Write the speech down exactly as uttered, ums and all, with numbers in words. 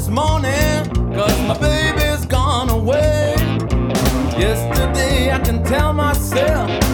this morning, cause my baby's gone away. Yesterday I can tell myself